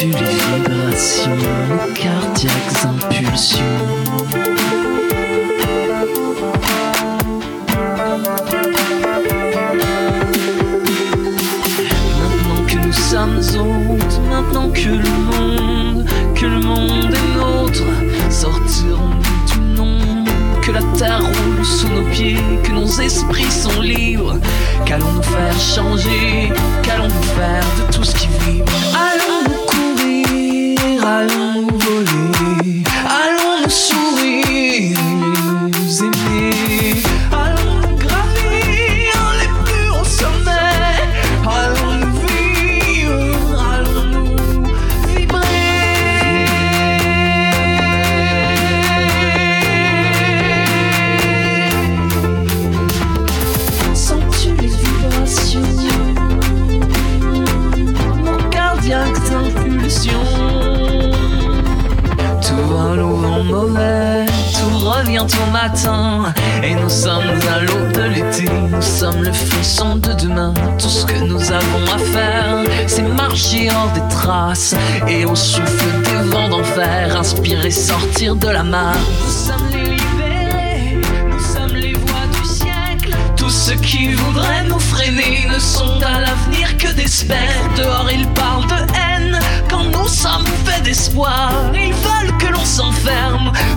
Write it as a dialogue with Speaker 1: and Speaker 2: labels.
Speaker 1: Sens-tu les vibrations, les cardiaques impulsions? Maintenant que nous sommes hôtes, maintenant que le monde est nôtre, sortirons-nous du nom? Que la terre roule sous nos pieds, que nos esprits sont libres. Qu'allons-nous faire changer? Qu'allons-nous faire de tout ce qui vibre? Allons-nous courir? Allons-nous voler? Allons-nous sourire? Nous aimer? Allons-nous gravir les plus hauts sommets? Allons-nous vivre? Allons-nous vibrer? Sens-tu les vibrations, nos cardiaques impulsions? Tout vole au vent mauvais, tout revient au matin, et nous sommes à l'aube de l'été, nous sommes le frisson de demain. Tout ce que nous avons à faire, c'est marcher hors des traces, et au souffle des vents d'enfer, inspirer, sortir de la masse. Nous sommes les libérés, nous sommes les voix du siècle. Tous ceux qui voudraient nous freiner ne sont à l'avenir que d'espères. Dehors ils parlent de haine, quand nous sommes faits d'espoir. Ils veulent que l'on s'enferme